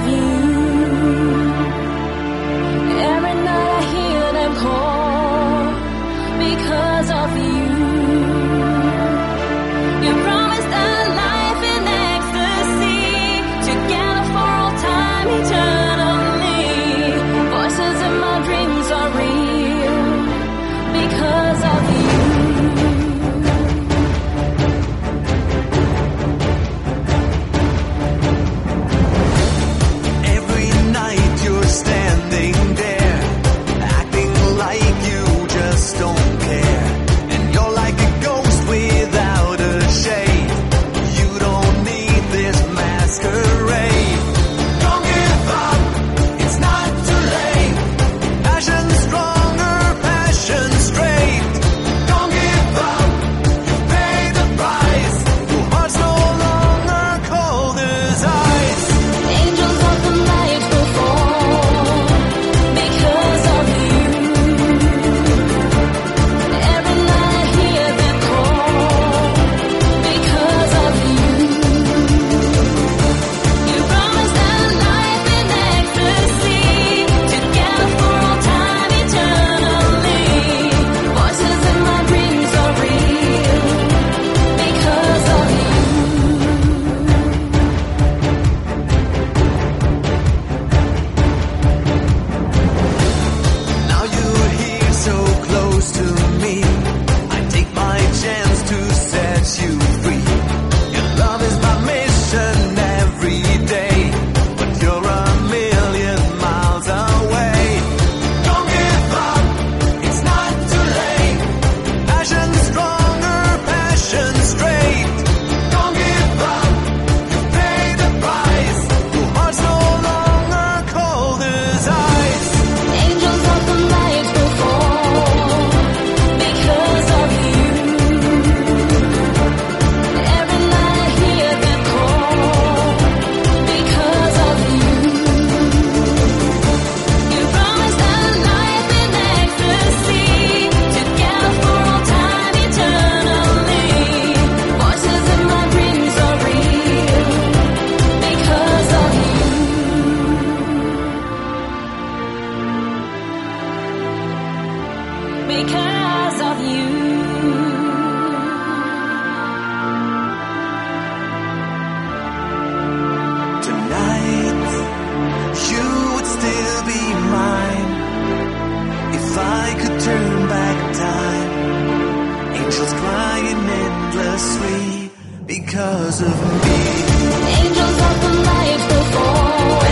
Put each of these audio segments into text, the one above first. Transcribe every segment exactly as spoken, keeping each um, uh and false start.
because of me. Angels walk the light before,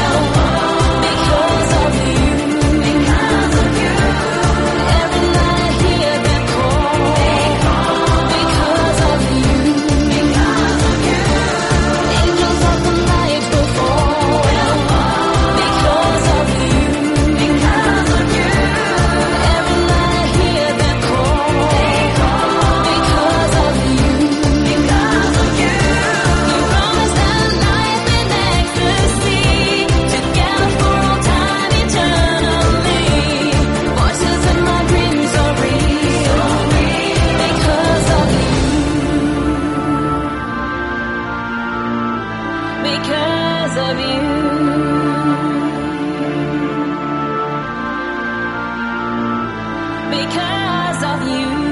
because of you, because of you. Every night I hear them call, they call, because of you, because of you. Angels walk the light before, because of you, because of you. Every night I hear them call, they call, because of you, because of you. You promised that life in ecstasy, together for all time eternally. Voices in my dreams are real, because of you, because of you. Because of you.